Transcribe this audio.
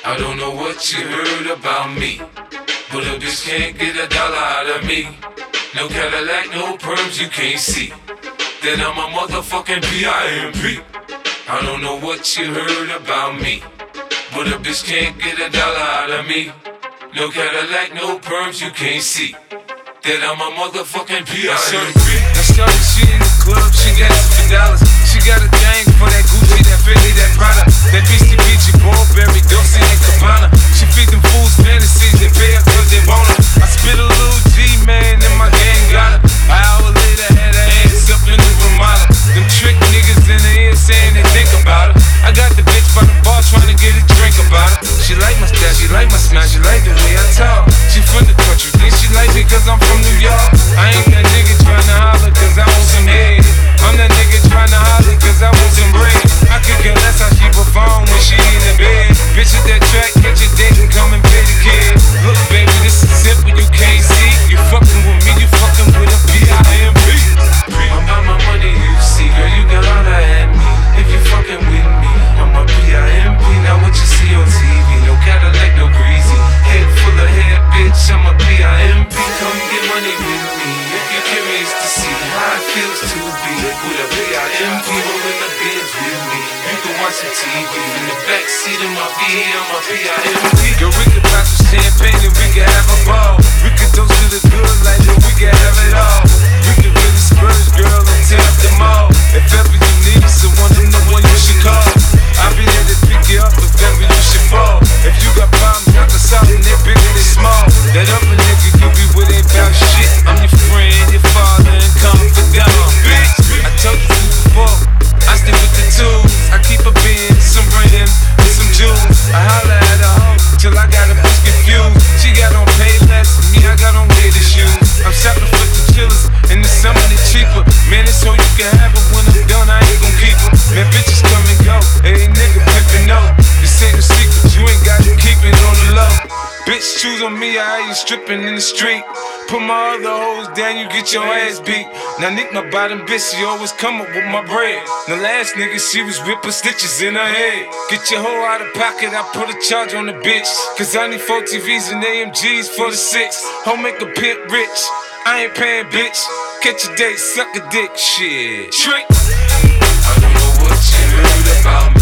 I don't know what you heard about me, but a bitch can't get $1 out of me. No Cadillac, no perms, you can't see that I'm a motherfucking PIMP. I don't know what you heard about me, but a bitch can't get $1 out of me. No Cadillac, no perms, you can't see that I'm a motherfucking PIMP. Now shorty, she in the club, she got $50. She got a thing for that Gucci, that Fendi, that Prada, that Beastie, Burberry, Dolce and Gabbana. She feed them fools fantasies, they pay her cause they want her. I spit a little G, man, and my gang got her. An hour later, had her ass up in the Ramada. Them trick niggas in the ear saying they think about her. I got the bitch by the bar trying to get a drink about her. She like my style, she like my smile, she like the way I talk. She from the country, think she like me cause I'm from New York. I ain't that nigga tryna holler cause I want some head. I'm that nigga tryna holler cause I want some bread. I could care less how she perform when she in the bed. Bitch at that track, catch your dick and come and pay the kid. Look baby, this is simple, you can't see. You fucking with me, you fucking with a PIMP. I'm about my money, you see, girl, you can holler at me if you fucking with me. I'm a PIMP, now what you see on TV. No Cadillac, no greasy, head full of hair, bitch, I'm a PIMP. Come get money with me if you're curious to see how it feels to be with a PIMP rolling the bins with me. You can watch some TV in the backseat of my V, I'm a PIMP. Girl, we could pop some champagne and we could have a ball. We could toast to the good like that, we could have it all. We could really splurge, girl, and tear up the mall. If ever you need someone, I'm the one you should call. I'll be there to pick you up if ever you should fall. If you got problems, knock us out and they're bigger than small. That other nigga you be with ain't bout shit. I'm your friend, your father, and come for down, bitch. I told you before, I stick with the tools. I keep a bin, some ring, and some jewels. I holla at a hoe till I got a bitch confused. She got on Payless, me I got on gator shoes. I'm shopping for the chillers, in the summer they cheaper. Man, it's so you can have it when I'm done, I ain't gon' keep her. Man, bitches come and go, every nigga pimpin' no. This ain't no secret, you ain't got to keep it on the low. Bitch, choose on me, I ain't stripping in the street. Put my other hoes down, you get your ass beat. Now Nick, my bottom bitch, she always come up with my bread. The last nigga, she was whipping stitches in her head. Get your hoe out of pocket, I put a charge on the bitch. Cause I need 4 TVs and AMGs for the 6. Hoe make a pimp rich, I ain't paying bitch. Catch a date, suck a dick, shit. Trick. I don't know what you heard about me.